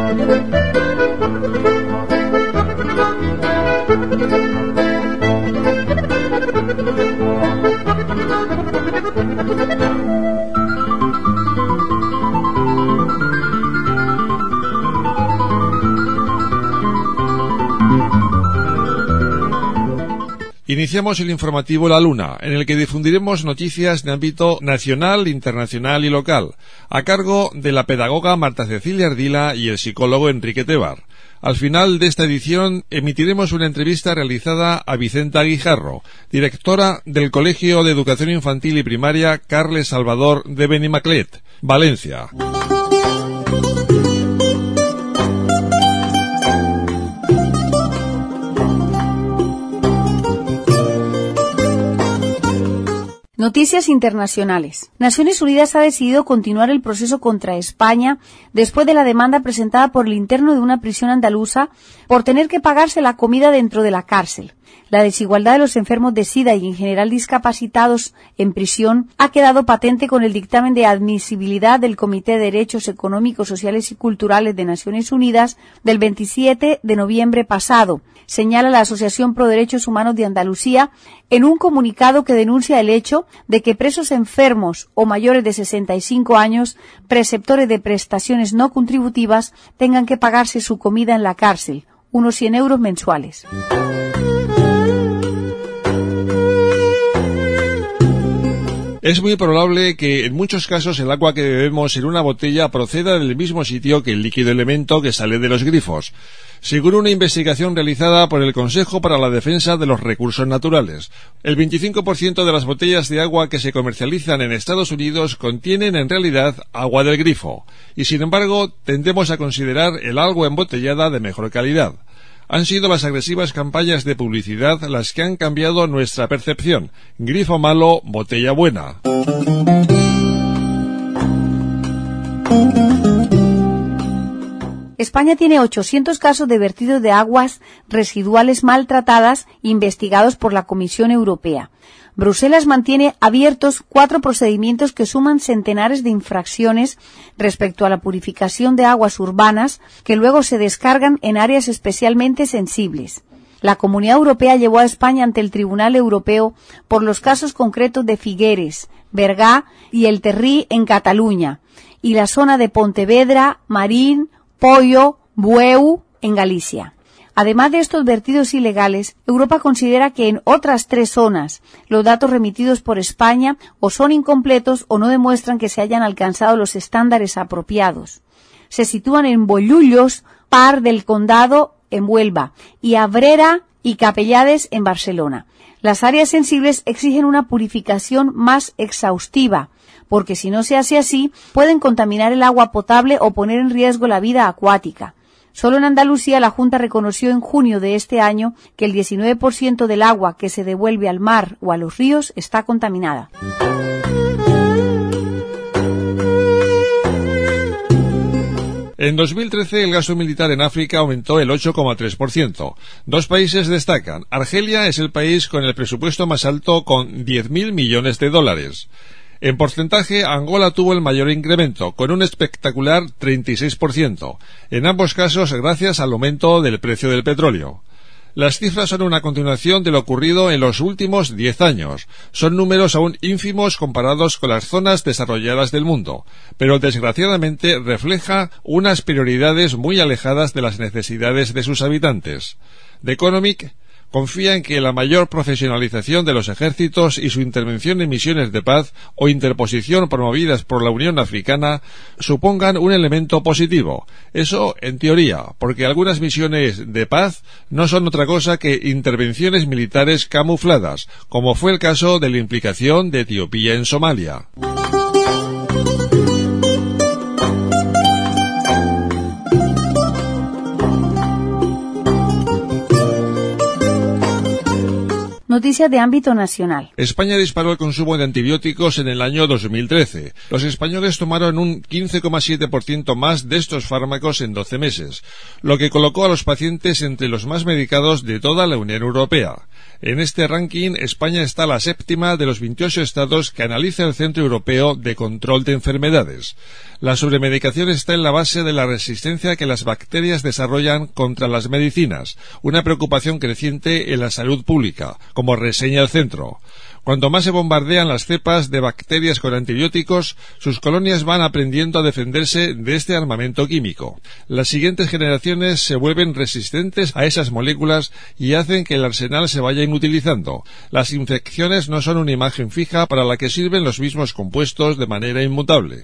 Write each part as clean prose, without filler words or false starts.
Iniciamos el informativo La Luna, en el que difundiremos noticias de ámbito nacional, internacional y local, a cargo de la pedagoga Marta Cecilia Ardila y el psicólogo Enrique Tebar. Al final de esta edición emitiremos una entrevista realizada a Vicenta Guijarro, directora del Colegio de Educación Infantil y Primaria Carles Salvador de Benimaclet, Valencia. Noticias internacionales. Naciones Unidas ha decidido continuar el proceso contra España después de la demanda presentada por el interno de una prisión andaluza por tener que pagarse la comida dentro de la cárcel. La desigualdad de los enfermos de SIDA y en general discapacitados en prisión ha quedado patente con el dictamen de admisibilidad del Comité de Derechos Económicos, Sociales y Culturales de Naciones Unidas del 27 de noviembre pasado, señala la Asociación Pro Derechos Humanos de Andalucía en un comunicado que denuncia el hecho de que presos enfermos o mayores de 65 años, preceptores de prestaciones no contributivas, tengan que pagarse su comida en la cárcel, unos 100 euros mensuales. Es muy probable que en muchos casos el agua que bebemos en una botella proceda del mismo sitio que el líquido elemento que sale de los grifos, según una investigación realizada por el Consejo para la Defensa de los Recursos Naturales. El 25% de las botellas de agua que se comercializan en Estados Unidos contienen en realidad agua del grifo, y sin embargo tendemos a considerar el agua embotellada de mejor calidad. Han sido las agresivas campañas de publicidad las que han cambiado nuestra percepción. Grifo malo, botella buena. España tiene 800 casos de vertidos de aguas residuales maltratadas investigados por la Comisión Europea. Bruselas mantiene abiertos 4 procedimientos que suman centenares de infracciones respecto a la purificación de aguas urbanas que luego se descargan en áreas especialmente sensibles. La Comunidad Europea llevó a España ante el Tribunal Europeo por los casos concretos de Figueres, Bergá y El Terrí en Cataluña y la zona de Pontevedra, Marín, Pollo, Bueu en Galicia. Además de estos vertidos ilegales, Europa considera que en otras 3 zonas los datos remitidos por España o son incompletos o no demuestran que se hayan alcanzado los estándares apropiados. Se sitúan en Bollullos, Par del Condado en Huelva y Abrera y Capellades en Barcelona. Las áreas sensibles exigen una purificación más exhaustiva, porque si no se hace así, pueden contaminar el agua potable o poner en riesgo la vida acuática. Solo en Andalucía la Junta reconoció en junio de este año que el 19% del agua que se devuelve al mar o a los ríos está contaminada. En 2013 el gasto militar en África aumentó el 8,3%. 2 países destacan. Argelia es el país con el presupuesto más alto con 10.000 millones de dólares. En porcentaje, Angola tuvo el mayor incremento, con un espectacular 36%, en ambos casos gracias al aumento del precio del petróleo. Las cifras son una continuación de lo ocurrido en los últimos 10 años. Son números aún ínfimos comparados con las zonas desarrolladas del mundo, pero desgraciadamente refleja unas prioridades muy alejadas de las necesidades de sus habitantes. The Economic confía en que la mayor profesionalización de los ejércitos y su intervención en misiones de paz o interposición promovidas por la Unión Africana supongan un elemento positivo. Eso en teoría, porque algunas misiones de paz no son otra cosa que intervenciones militares camufladas, como fue el caso de la implicación de Etiopía en Somalia. Noticias de ámbito nacional. España disparó el consumo de antibióticos en el año 2013. Los españoles tomaron un 15,7% más de estos fármacos en 12 meses, lo que colocó a los pacientes entre los más medicados de toda la Unión Europea. En este ranking, España está a la séptima de los 28 estados que analiza el Centro Europeo de Control de Enfermedades. La sobremedicación está en la base de la resistencia que las bacterias desarrollan contra las medicinas, una preocupación creciente en la salud pública, como reseña el centro. Cuanto más se bombardean las cepas de bacterias con antibióticos, sus colonias van aprendiendo a defenderse de este armamento químico. Las siguientes generaciones se vuelven resistentes a esas moléculas y hacen que el arsenal se vaya inutilizando. Las infecciones no son una imagen fija para la que sirven los mismos compuestos de manera inmutable.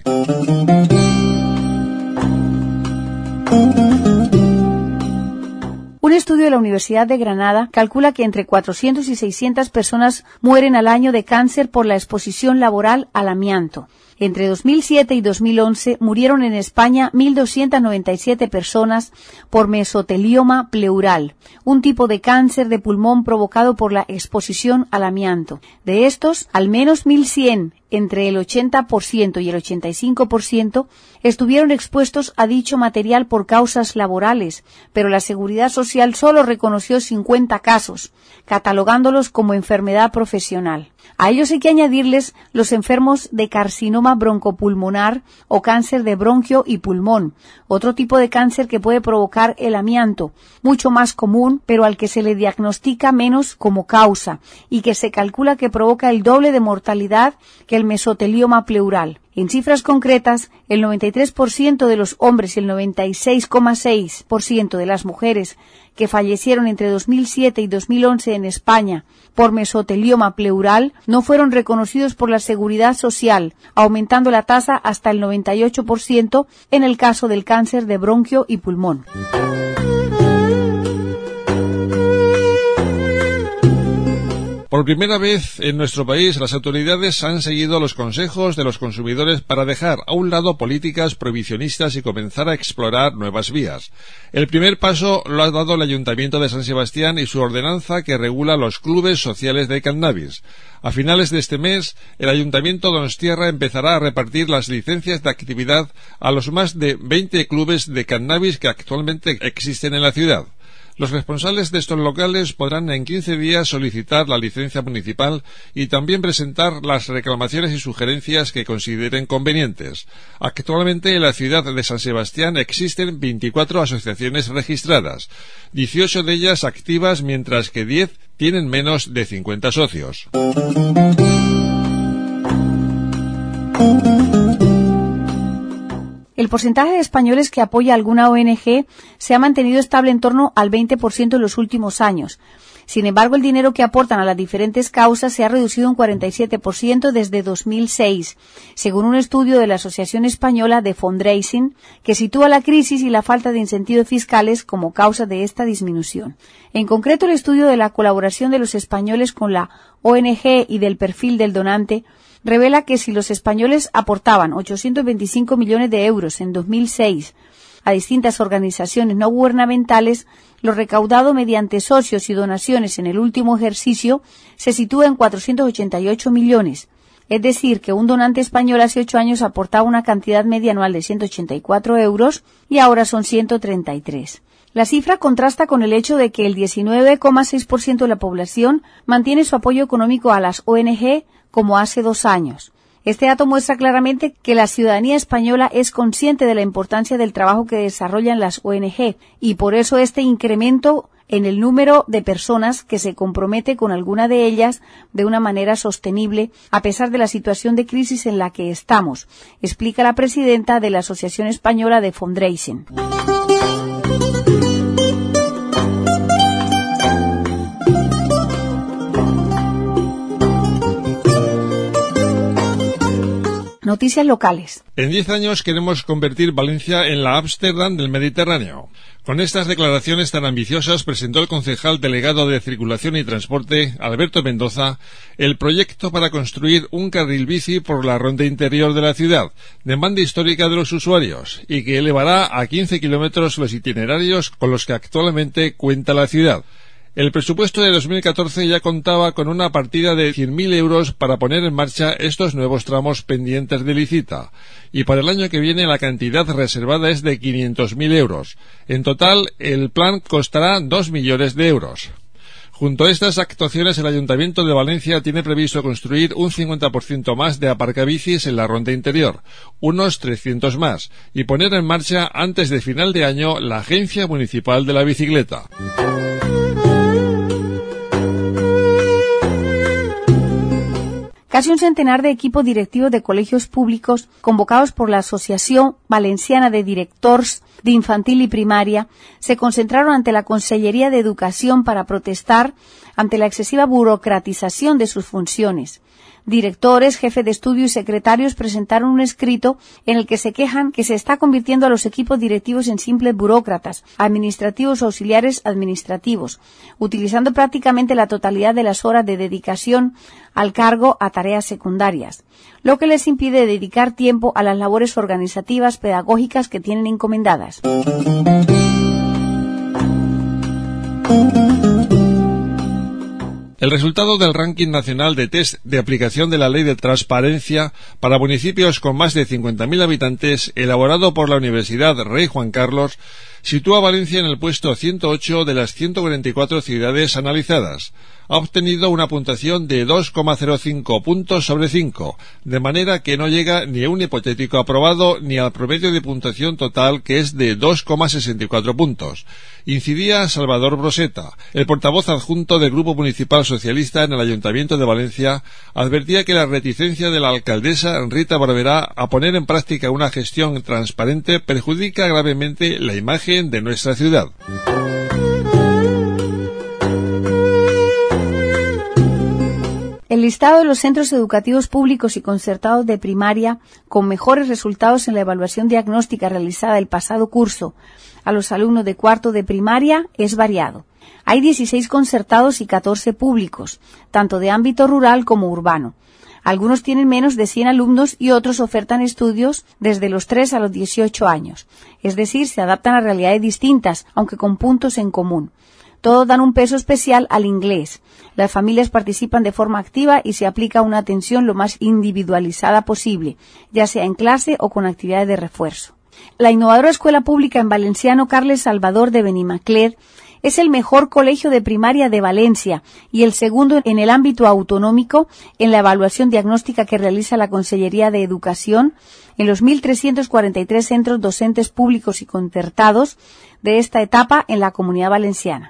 Un estudio de la Universidad de Granada calcula que entre 400 y 600 personas mueren al año de cáncer por la exposición laboral al amianto. Entre 2007 y 2011 murieron en España 1.297 personas por mesotelioma pleural, un tipo de cáncer de pulmón provocado por la exposición al amianto. De estos, al menos 1.100, entre el 80% y el 85%, estuvieron expuestos a dicho material por causas laborales, pero la Seguridad Social solo reconoció 50 casos, catalogándolos como enfermedad profesional. A ellos hay que añadirles los enfermos de carcinoma broncopulmonar o cáncer de bronquio y pulmón, otro tipo de cáncer que puede provocar el amianto, mucho más común, pero al que se le diagnostica menos como causa y que se calcula que provoca el doble de mortalidad que el mesotelioma pleural. En cifras concretas, el 93% de los hombres y el 96,6% de las mujeres que fallecieron entre 2007 y 2011 en España por mesotelioma pleural no fueron reconocidos por la Seguridad Social, aumentando la tasa hasta el 98% en el caso del cáncer de bronquio y pulmón. Por primera vez en nuestro país, las autoridades han seguido los consejos de los consumidores para dejar a un lado políticas prohibicionistas y comenzar a explorar nuevas vías. El primer paso lo ha dado el Ayuntamiento de San Sebastián y su ordenanza que regula los clubes sociales de cannabis. A finales de este mes, el Ayuntamiento donostiarra empezará a repartir las licencias de actividad a los más de 20 clubes de cannabis que actualmente existen en la ciudad. Los responsables de estos locales podrán en 15 días solicitar la licencia municipal y también presentar las reclamaciones y sugerencias que consideren convenientes. Actualmente en la ciudad de San Sebastián existen 24 asociaciones registradas, 18 de ellas activas mientras que 10 tienen menos de 50 socios. El porcentaje de españoles que apoya alguna ONG se ha mantenido estable en torno al 20% en los últimos años. Sin embargo, el dinero que aportan a las diferentes causas se ha reducido un 47% desde 2006, según un estudio de la Asociación Española de Fundraising, que sitúa la crisis y la falta de incentivos fiscales como causa de esta disminución. En concreto, el estudio de la colaboración de los españoles con la ONG y del perfil del donante revela que si los españoles aportaban 825 millones de euros en 2006 a distintas organizaciones no gubernamentales, lo recaudado mediante socios y donaciones en el último ejercicio se sitúa en 488 millones. Es decir, que un donante español hace 8 años aportaba una cantidad media anual de 184 euros y ahora son 133. La cifra contrasta con el hecho de que el 19,6% de la población mantiene su apoyo económico a las ONG como hace 2 años. Este dato muestra claramente que la ciudadanía española es consciente de la importancia del trabajo que desarrollan las ONG y por eso este incremento en el número de personas que se compromete con alguna de ellas de una manera sostenible a pesar de la situación de crisis en la que estamos, explica la presidenta de la Asociación Española de Fundraising. Noticias locales. En 10 años queremos convertir Valencia en la Ámsterdam del Mediterráneo. Con estas declaraciones tan ambiciosas presentó el concejal delegado de Circulación y Transporte, Alberto Mendoza, el proyecto para construir un carril bici por la ronda interior de la ciudad, demanda histórica de los usuarios, y que elevará a 15 kilómetros los itinerarios con los que actualmente cuenta la ciudad. El presupuesto de 2014 ya contaba con una partida de 100.000 euros para poner en marcha estos nuevos tramos pendientes de licita, y para el año que viene la cantidad reservada es de 500.000 euros. En total, el plan costará 2 millones de euros. Junto a estas actuaciones, el Ayuntamiento de Valencia tiene previsto construir un 50% más de aparcabicis en la ronda interior, unos 300 más, y poner en marcha antes de final de año la Agencia Municipal de la Bicicleta. Casi un centenar de equipos directivos de colegios públicos, convocados por la Asociación Valenciana de Directors de Infantil y Primaria, se concentraron ante la Consellería de Educación para protestar ante la excesiva burocratización de sus funciones. Directores, jefes de estudio y secretarios presentaron un escrito en el que se quejan que se está convirtiendo a los equipos directivos en simples burócratas, administrativos o auxiliares administrativos, utilizando prácticamente la totalidad de las horas de dedicación al cargo a tareas secundarias, lo que les impide dedicar tiempo a las labores organizativas pedagógicas que tienen encomendadas. El resultado del ranking nacional de test de aplicación de la Ley de Transparencia para municipios con más de 50.000 habitantes, elaborado por la Universidad Rey Juan Carlos, sitúa a Valencia en el puesto 108 de las 144 ciudades analizadas. Ha obtenido una puntuación de 2,05 puntos sobre 5, de manera que no llega ni a un hipotético aprobado ni al promedio de puntuación total, que es de 2,64 puntos. Incidía Salvador Broseta, el portavoz adjunto del Grupo Municipal Socialista en el Ayuntamiento de Valencia, advertía que la reticencia de la alcaldesa Rita Barberá a poner en práctica una gestión transparente perjudica gravemente la imagen de nuestra ciudad. El listado de los centros educativos públicos y concertados de primaria con mejores resultados en la evaluación diagnóstica realizada el pasado curso a los alumnos de cuarto de primaria es variado. Hay 16 concertados y 14 públicos, tanto de ámbito rural como urbano. Algunos tienen menos de 100 alumnos y otros ofertan estudios desde los 3 a los 18 años. Es decir, se adaptan a realidades distintas, aunque con puntos en común. Todos dan un peso especial al inglés. Las familias participan de forma activa y se aplica una atención lo más individualizada posible, ya sea en clase o con actividades de refuerzo. La innovadora escuela pública en valenciano Carles Salvador de Benimaclet es el mejor colegio de primaria de Valencia y el segundo en el ámbito autonómico en la evaluación diagnóstica que realiza la Consellería de Educación en los 1.343 centros docentes públicos y concertados de esta etapa en la Comunidad Valenciana.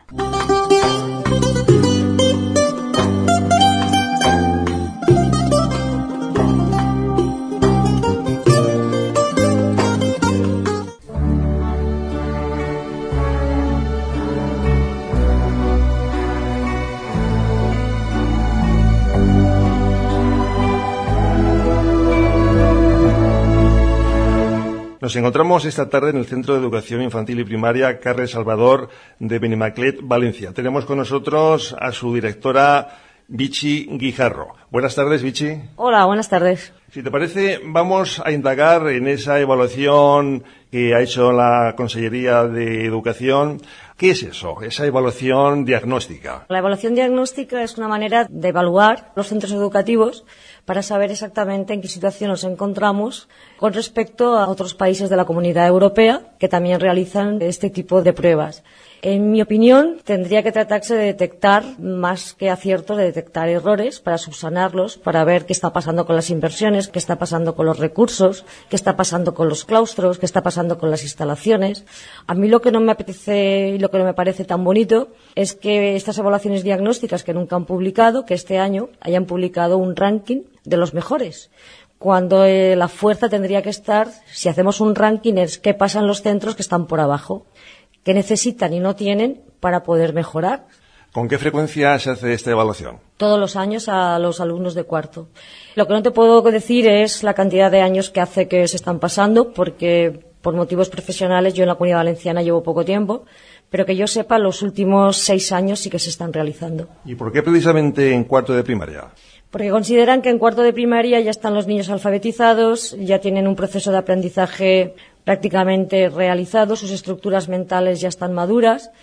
Nos encontramos esta tarde en el Centro de Educación Infantil y Primaria Carles Salvador de Benimaclet, Valencia. Tenemos con nosotros a su directora, Vichy Guijarro. Buenas tardes, Vichy. Hola, buenas tardes. Si te parece, vamos a indagar en esa evaluación que ha hecho la Consellería de Educación. ¿Qué es eso, esa evaluación diagnóstica? La evaluación diagnóstica es una manera de evaluar los centros educativos para saber exactamente en qué situación nos encontramos con respecto a otros países de la Comunidad Europea que también realizan este tipo de pruebas. En mi opinión, tendría que tratarse de detectar, más que aciertos, de detectar errores para subsanarlos, para ver qué está pasando con las inversiones, qué está pasando con los recursos, qué está pasando con los claustros, qué está pasando con las instalaciones. A mí lo que no me apetece y lo que no me parece tan bonito es que estas evaluaciones diagnósticas que nunca han publicado, que este año hayan publicado un ranking de los mejores, cuando la fuerza tendría que estar, si hacemos un ranking, es qué pasa en los centros que están por abajo, qué necesitan y no tienen para poder mejorar. ¿Con qué frecuencia se hace esta evaluación? Todos los años a los alumnos de cuarto. Lo que no te puedo decir es la cantidad de años que hace que se están pasando, porque por motivos profesionales yo en la Comunidad Valenciana llevo poco tiempo, pero que yo sepa los últimos 6 años sí que se están realizando. ¿Y por qué precisamente en cuarto de primaria? Porque consideran que en cuarto de primaria ya están los niños alfabetizados, ya tienen un proceso de aprendizaje prácticamente realizado, sus estructuras mentales ya están maduras.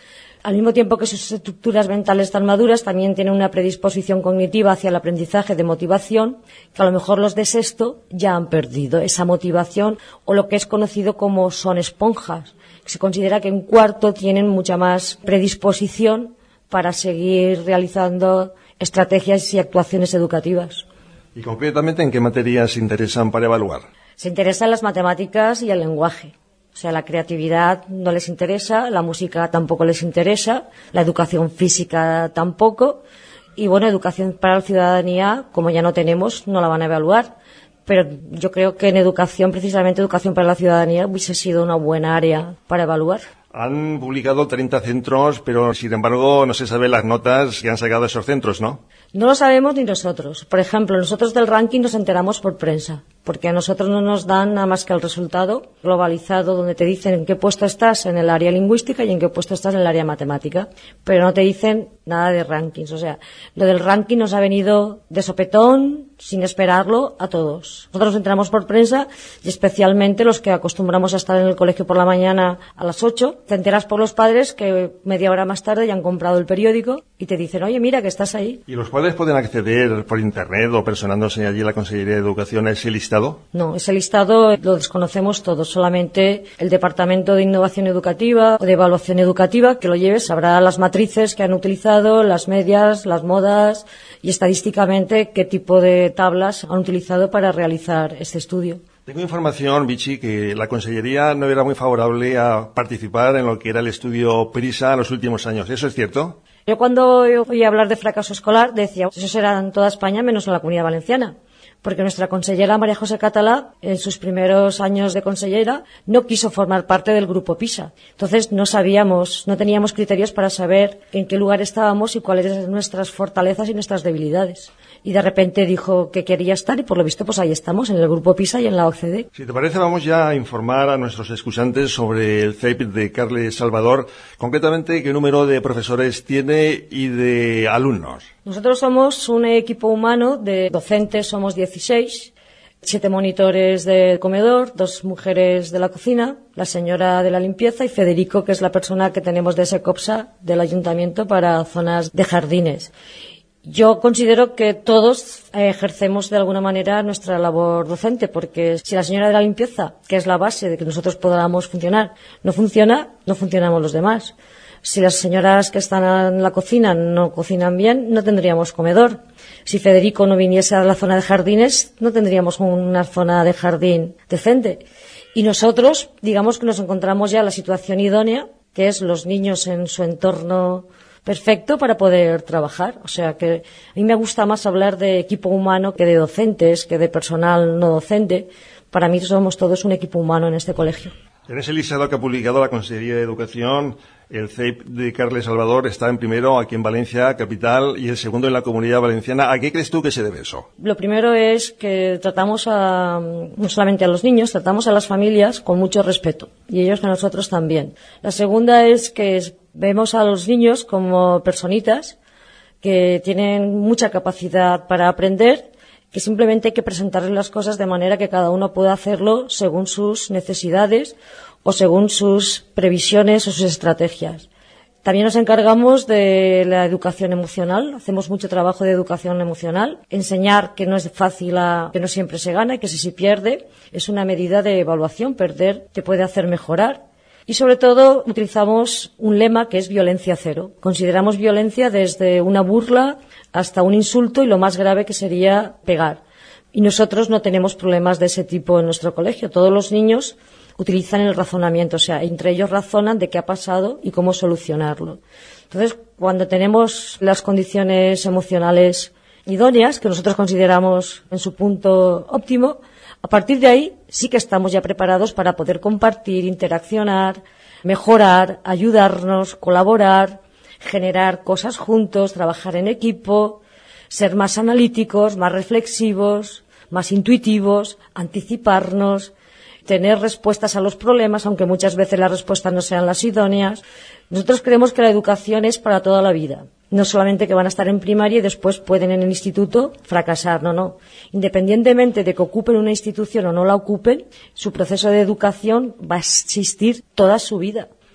Al mismo tiempo que sus estructuras mentales están maduras, también tienen una predisposición cognitiva hacia el aprendizaje de motivación, que a lo mejor los de sexto ya han perdido esa motivación, o lo que es conocido como son esponjas. Se considera que en cuarto tienen mucha más predisposición para seguir realizando estrategias y actuaciones educativas. ¿Y concretamente en qué materias se interesan para evaluar? Se interesan las matemáticas y el lenguaje. O sea, la creatividad no les interesa, la música tampoco les interesa, la educación física tampoco. Y bueno, educación para la ciudadanía, como ya no tenemos, no la van a evaluar. Pero yo creo que en educación, precisamente educación para la ciudadanía, hubiese sido una buena área para evaluar. Han publicado 30 centros, pero sin embargo no se saben las notas que han sacado esos centros, ¿no? No lo sabemos ni nosotros. Por ejemplo, nosotros del ranking nos enteramos por prensa, porque a nosotros no nos dan nada más que el resultado globalizado, donde te dicen en qué puesto estás en el área lingüística y en qué puesto estás en el área matemática, pero no te dicen nada de rankings. O sea, lo del ranking nos ha venido de sopetón, sin esperarlo, a todos. Nosotros nos enteramos por prensa, y especialmente los que acostumbramos a estar en el colegio por la mañana a las 8, te enteras por los padres que media hora más tarde ya han comprado el periódico y te dicen, oye, mira que estás ahí. ¿Y los padres pueden acceder por internet o personándose allí en la Consellería de Educación a ese listado? No, ese listado lo desconocemos todos. Solamente el Departamento de Innovación Educativa o de Evaluación Educativa, que lo lleve, sabrá las matrices que han utilizado, las medias, las modas y estadísticamente qué tipo de tablas han utilizado para realizar este estudio. Tengo información, Vichy, que la Consellería no era muy favorable a participar en lo que era el estudio PISA en los últimos años. ¿Eso es cierto? Yo cuando oí hablar de fracaso escolar decía, eso será en toda España menos en la Comunidad Valenciana. Porque nuestra consellera María José Catalá, en sus primeros años de consellera, no quiso formar parte del grupo PISA. Entonces no teníamos criterios para saber en qué lugar estábamos y cuáles eran nuestras fortalezas y nuestras debilidades. Y de repente dijo que quería estar y por lo visto pues ahí estamos, en el grupo PISA y en la OCDE. Si te parece, vamos ya a informar a nuestros escuchantes sobre el CEIP de Carles Salvador, concretamente qué número de profesores tiene y de alumnos. Nosotros somos un equipo humano de docentes, somos 16, 7 monitores del comedor, 2 mujeres de la cocina, la señora de la limpieza y Federico, que es la persona que tenemos de SECOPSA del ayuntamiento para zonas de jardines. Yo considero que todos ejercemos de alguna manera nuestra labor docente, porque si la señora de la limpieza, que es la base de que nosotros podamos funcionar, no funciona, no funcionamos los demás. Si las señoras que están en la cocina no cocinan bien, no tendríamos comedor. Si Federico no viniese a la zona de jardines, no tendríamos una zona de jardín decente. Y nosotros, digamos que nos encontramos ya en la situación idónea, que es los niños en su entorno perfecto para poder trabajar. O sea que a mí me gusta más hablar de equipo humano que de docentes, que de personal no docente. Para mí somos todos un equipo humano en este colegio. En ese listado que ha publicado la Consellería de Educación, el CEIP de Carles Salvador está en primero aquí en Valencia, capital, y el segundo en la Comunidad Valenciana. ¿A qué crees tú que se debe eso? Lo primero es que tratamos no solamente a los niños, tratamos a las familias con mucho respeto, y ellos a nosotros también. La segunda es que vemos a los niños como personitas que tienen mucha capacidad para aprender, que simplemente hay que presentarles las cosas de manera que cada uno pueda hacerlo según sus necesidades o según sus previsiones o sus estrategias. También nos encargamos de la educación emocional, hacemos mucho trabajo de educación emocional, enseñar que no es fácil, que no siempre se gana y que si se pierde es una medida de evaluación, perder te puede hacer mejorar. Y sobre todo utilizamos un lema que es violencia cero. Consideramos violencia desde una burla hasta un insulto y lo más grave que sería pegar. Y nosotros no tenemos problemas de ese tipo en nuestro colegio. Todos los niños utilizan el razonamiento, o sea, entre ellos razonan de qué ha pasado y cómo solucionarlo. Entonces, cuando tenemos las condiciones emocionales idóneas, que nosotros consideramos en su punto óptimo, a partir de ahí sí que estamos ya preparados para poder compartir, interaccionar, mejorar, ayudarnos, colaborar, generar cosas juntos, trabajar en equipo, ser más analíticos, más reflexivos, más intuitivos, anticiparnos, tener respuestas a los problemas, aunque muchas veces las respuestas no sean las idóneas. Nosotros creemos que la educación es para toda la vida. No solamente que van a estar en primaria y después pueden en el instituto fracasar, no. Independientemente de que ocupen una institución o no la ocupen, su proceso de educación va a existir toda su vida.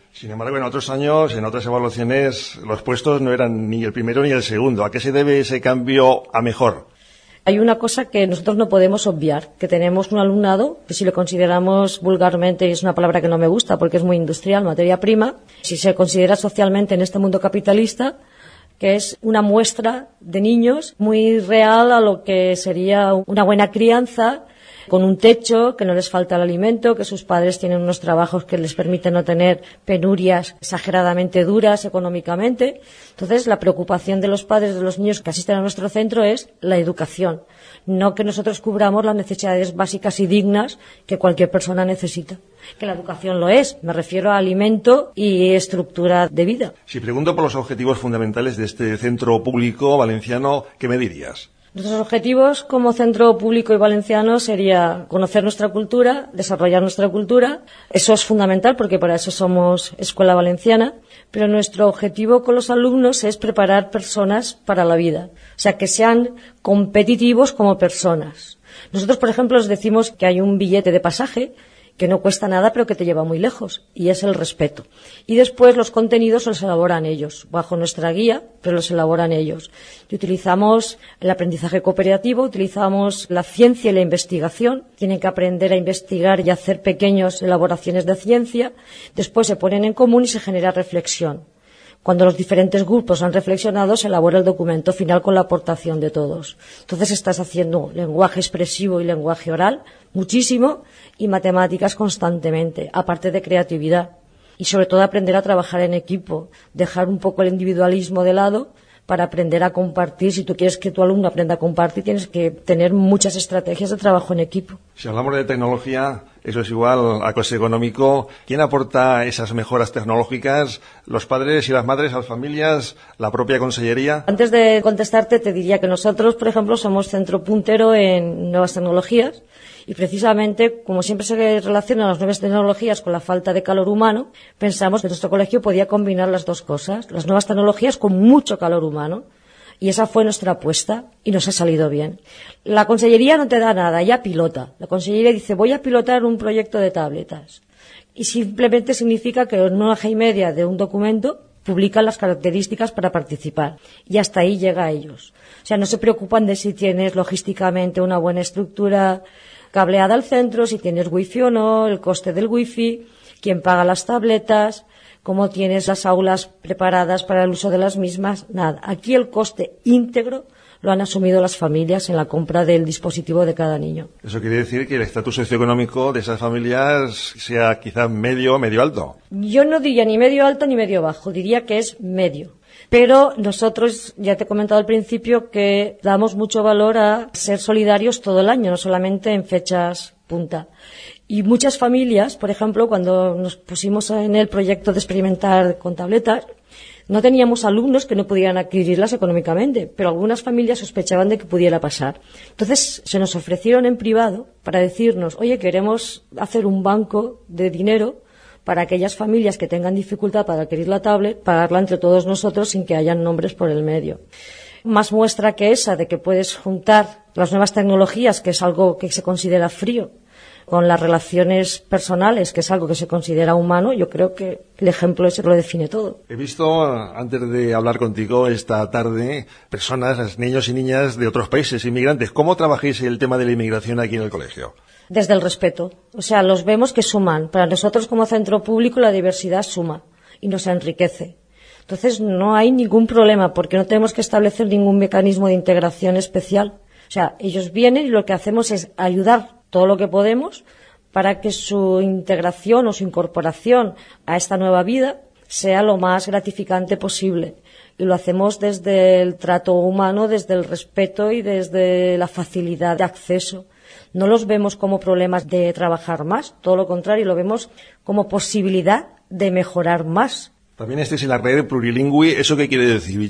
Sin embargo, en otros años, en otras evaluaciones, los puestos no eran ni el primero ni el segundo. ¿A qué se debe ese cambio a mejor? Hay una cosa que nosotros no podemos obviar, que tenemos un alumnado, que si lo consideramos vulgarmente, y es una palabra que no me gusta porque es muy industrial, materia prima, si se considera socialmente en este mundo capitalista, que es una muestra de niños muy real a lo que sería una buena crianza, con un techo, que no les falta el alimento, que sus padres tienen unos trabajos que les permiten no tener penurias exageradamente duras económicamente. Entonces, la preocupación de los padres de los niños que asisten a nuestro centro es la educación, no que nosotros cubramos las necesidades básicas y dignas que cualquier persona necesita. Que la educación lo es, me refiero a alimento y estructura de vida. Si pregunto por los objetivos fundamentales de este centro público valenciano, ¿qué me dirías? Nuestros objetivos como centro público y valenciano sería conocer nuestra cultura, desarrollar nuestra cultura. Eso es fundamental porque para eso somos Escuela Valenciana. Pero nuestro objetivo con los alumnos es preparar personas para la vida. O sea, que sean competitivos como personas. Nosotros, por ejemplo, les decimos que hay un billete de pasaje que no cuesta nada pero que te lleva muy lejos, y es el respeto. Y después los contenidos los elaboran ellos, bajo nuestra guía, pero los elaboran ellos. Y utilizamos el aprendizaje cooperativo, utilizamos la ciencia y la investigación, tienen que aprender a investigar y hacer pequeñas elaboraciones de ciencia, después se ponen en común y se genera reflexión. Cuando los diferentes grupos han reflexionado, se elabora el documento final con la aportación de todos. Entonces estás haciendo lenguaje expresivo y lenguaje oral, muchísimo, y matemáticas constantemente, aparte de creatividad. Y sobre todo aprender a trabajar en equipo, dejar un poco el individualismo de lado para aprender a compartir. Si tú quieres que tu alumno aprenda a compartir, tienes que tener muchas estrategias de trabajo en equipo. Si hablamos de tecnología, eso es igual a coste económico. ¿Quién aporta esas mejoras tecnológicas? ¿Los padres y las madres, las familias, la propia consellería? Antes de contestarte, te diría que nosotros, por ejemplo, somos centro puntero en nuevas tecnologías y precisamente, como siempre se relacionan las nuevas tecnologías con la falta de calor humano, pensamos que nuestro colegio podía combinar las dos cosas, las nuevas tecnologías con mucho calor humano. Y esa fue nuestra apuesta y nos ha salido bien. La consellería no te da nada, ella pilota. La consellería dice, voy a pilotar un proyecto de tabletas. Y simplemente significa que en una hoja y media de un documento publican las características para participar. Y hasta ahí llega a ellos. O sea, no se preocupan de si tienes logísticamente una buena estructura cableada al centro, si tienes wifi o no, el coste del wifi, quién paga las tabletas, cómo tienes las aulas preparadas para el uso de las mismas, nada. Aquí el coste íntegro lo han asumido las familias en la compra del dispositivo de cada niño. Eso quiere decir que el estatus socioeconómico de esas familias sea quizás medio alto. Yo no diría ni medio alto ni medio bajo, diría que es medio. Pero nosotros, ya te he comentado al principio, que damos mucho valor a ser solidarios todo el año, no solamente en fechas punta. Y muchas familias, por ejemplo, cuando nos pusimos en el proyecto de experimentar con tabletas, no teníamos alumnos que no pudieran adquirirlas económicamente, pero algunas familias sospechaban de que pudiera pasar. Entonces se nos ofrecieron en privado para decirnos, oye, queremos hacer un banco de dinero para aquellas familias que tengan dificultad para adquirir la tablet, pagarla entre todos nosotros sin que hayan nombres por el medio. Más muestra que esa de que puedes juntar las nuevas tecnologías, que es algo que se considera frío, con las relaciones personales, que es algo que se considera humano, yo creo que el ejemplo ese lo define todo. He visto, antes de hablar contigo esta tarde, personas, niños y niñas de otros países, inmigrantes. ¿Cómo trabajáis el tema de la inmigración aquí en el colegio? Desde el respeto. O sea, los vemos que suman. Para nosotros como centro público la diversidad suma y nos enriquece. Entonces no hay ningún problema porque no tenemos que establecer ningún mecanismo de integración especial. O sea, ellos vienen y lo que hacemos es ayudar todo lo que podemos para que su integración o su incorporación a esta nueva vida sea lo más gratificante posible. Y lo hacemos desde el trato humano, desde el respeto y desde la facilidad de acceso. No los vemos como problemas de trabajar más, todo lo contrario, lo vemos como posibilidad de mejorar más. También estáis en la red plurilingüe. ¿Eso qué quiere decir, Vichy?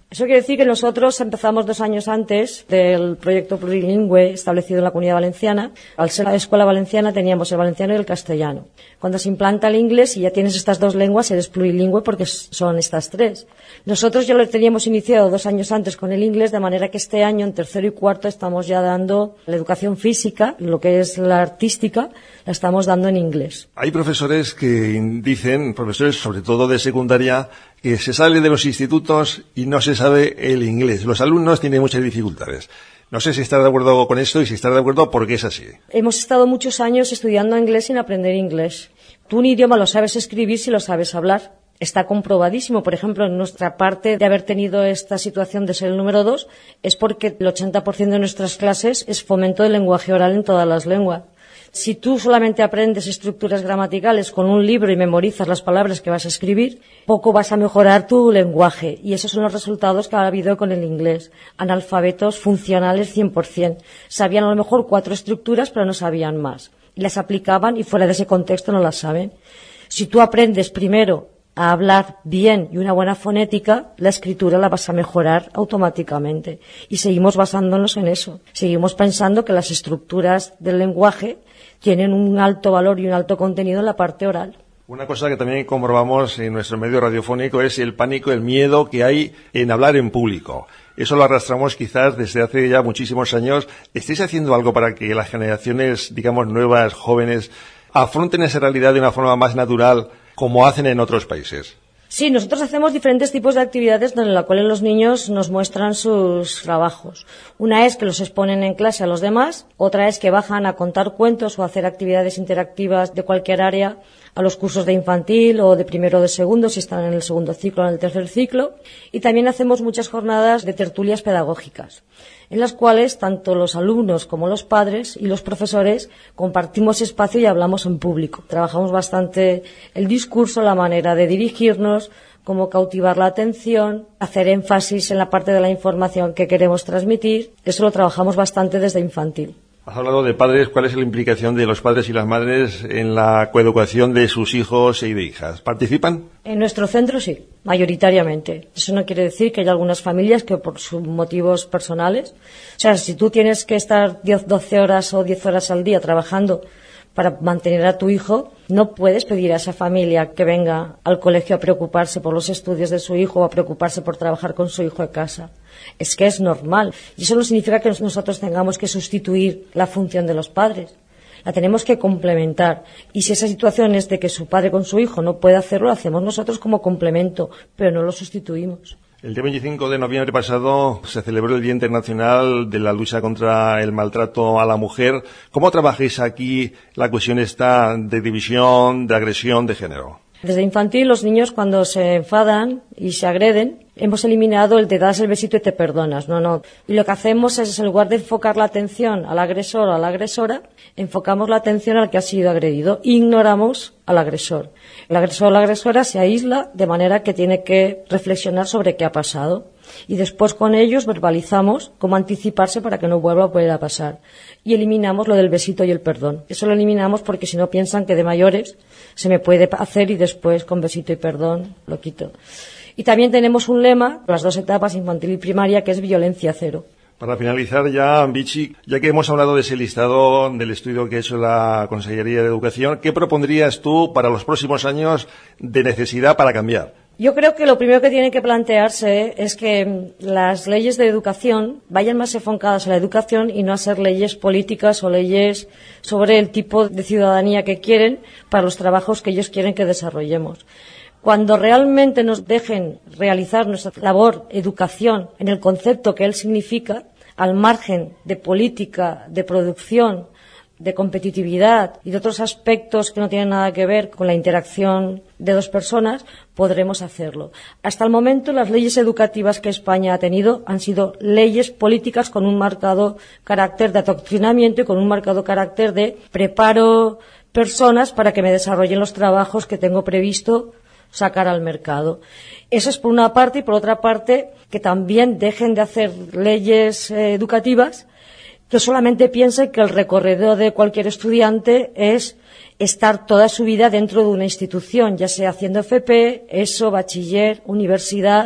Eso quiere decir que nosotros empezamos 2 años antes del proyecto plurilingüe establecido en la Comunidad Valenciana. Al ser la escuela valenciana teníamos el valenciano y el castellano. Cuando se implanta el inglés y ya tienes estas 2 lenguas, eres plurilingüe porque son estas 3. Nosotros ya lo teníamos iniciado 2 años antes con el inglés, de manera que este año, en tercero y cuarto, estamos ya dando la educación física, lo que es la artística, la estamos dando en inglés. Hay profesores que dicen, profesores sobre todo de secundaria, que se sale de los institutos y no se sabe el inglés. Los alumnos tienen muchas dificultades. No sé si estás de acuerdo con esto y si estás de acuerdo, ¿por qué es así? Hemos estado muchos años estudiando inglés sin aprender inglés. Tú un idioma lo sabes escribir si lo sabes hablar. Está comprobadísimo. Por ejemplo, en nuestra parte de haber tenido esta situación de ser el número 2 es porque el 80% de nuestras clases es fomento del lenguaje oral en todas las lenguas. Si tú solamente aprendes estructuras gramaticales con un libro y memorizas las palabras que vas a escribir, poco vas a mejorar tu lenguaje. Y esos son los resultados que ha habido con el inglés. Analfabetos funcionales 100%. Sabían a lo mejor 4 estructuras, pero no sabían más. Y las aplicaban y fuera de ese contexto no las saben. Si tú aprendes primero a hablar bien y una buena fonética, la escritura la vas a mejorar automáticamente. Y seguimos basándonos en eso. Seguimos pensando que las estructuras del lenguaje tienen un alto valor y un alto contenido en la parte oral. Una cosa que también comprobamos en nuestro medio radiofónico es el pánico, el miedo que hay en hablar en público. Eso lo arrastramos quizás desde hace ya muchísimos años. ¿Estáis haciendo algo para que las generaciones, digamos, nuevas, jóvenes, afronten esa realidad de una forma más natural, como hacen en otros países? Sí, nosotros hacemos diferentes tipos de actividades en las cuales los niños nos muestran sus trabajos. Una es que los exponen en clase a los demás, otra es que bajan a contar cuentos o a hacer actividades interactivas de cualquier área a los cursos de infantil o de primero o de segundo, si están en el segundo ciclo o en el tercer ciclo. Y también hacemos muchas jornadas de tertulias pedagógicas, en las cuales tanto los alumnos como los padres y los profesores compartimos espacio y hablamos en público. Trabajamos bastante el discurso, la manera de dirigirnos, cómo cautivar la atención, hacer énfasis en la parte de la información que queremos transmitir. Eso lo trabajamos bastante desde infantil. Has hablado de padres. ¿Cuál es la implicación de los padres y las madres en la coeducación de sus hijos y de hijas? ¿Participan? En nuestro centro sí, mayoritariamente. Eso no quiere decir que haya algunas familias que por sus motivos personales, o sea, si tú tienes que estar 12 horas o 10 horas al día trabajando para mantener a tu hijo, no puedes pedir a esa familia que venga al colegio a preocuparse por los estudios de su hijo o a preocuparse por trabajar con su hijo en casa. Es que es normal. Y eso no significa que nosotros tengamos que sustituir la función de los padres. La tenemos que complementar. Y si esa situación es de que su padre con su hijo no puede hacerlo, lo hacemos nosotros como complemento, pero no lo sustituimos. El día 25 de noviembre pasado se celebró el Día Internacional de la Lucha contra el Maltrato a la Mujer. ¿Cómo trabajáis aquí la cuestión esta de división, de agresión de género? Desde infantil, los niños cuando se enfadan y se agreden, hemos eliminado el te das el besito y te perdonas. No. Y lo que hacemos es, en lugar de enfocar la atención al agresor o a la agresora, enfocamos la atención al que ha sido agredido. Ignoramos al agresor. El agresor o la agresora se aísla de manera que tiene que reflexionar sobre qué ha pasado. Y después con ellos verbalizamos cómo anticiparse para que no vuelva a poder pasar. Y eliminamos lo del besito y el perdón. Eso lo eliminamos porque si no piensan que de mayores se me puede hacer y después con besito y perdón lo quito. Y también tenemos un lema, las 2 etapas, infantil y primaria, que es violencia cero. Para finalizar ya, Vichy, ya que hemos hablado de ese listado del estudio que ha hecho la Consellería de Educación, ¿qué propondrías tú para los próximos años de necesidad para cambiar? Yo creo que lo primero que tiene que plantearse es que las leyes de educación vayan más enfocadas a la educación y no a ser leyes políticas o leyes sobre el tipo de ciudadanía que quieren para los trabajos que ellos quieren que desarrollemos. Cuando realmente nos dejen realizar nuestra labor educación en el concepto que él significa, al margen de política, de producción, de competitividad y de otros aspectos que no tienen nada que ver con la interacción de 2 personas, podremos hacerlo. Hasta el momento, las leyes educativas que España ha tenido han sido leyes políticas con un marcado carácter de adoctrinamiento y con un marcado carácter de preparo personas para que me desarrollen los trabajos que tengo previsto sacar al mercado. Eso es por una parte, y por otra parte, que también dejen de hacer leyes educativas que solamente piensen que el recorrido de cualquier estudiante es estar toda su vida dentro de una institución, ya sea haciendo FP, ESO, bachiller, universidad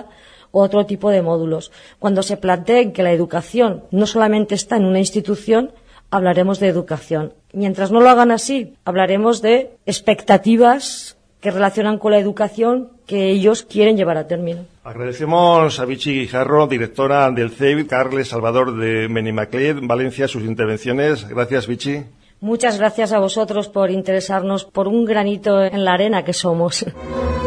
u otro tipo de módulos. Cuando se planteen que la educación no solamente está en una institución, hablaremos de educación. Mientras no lo hagan así, hablaremos de expectativas que relacionan con la educación que ellos quieren llevar a término. Agradecemos a Vichy Guijarro, directora del CEIP Carles Salvador de Benimaclet, Valencia, sus intervenciones. Gracias, Vichy. Muchas gracias a vosotros por interesarnos por un granito en la arena que somos.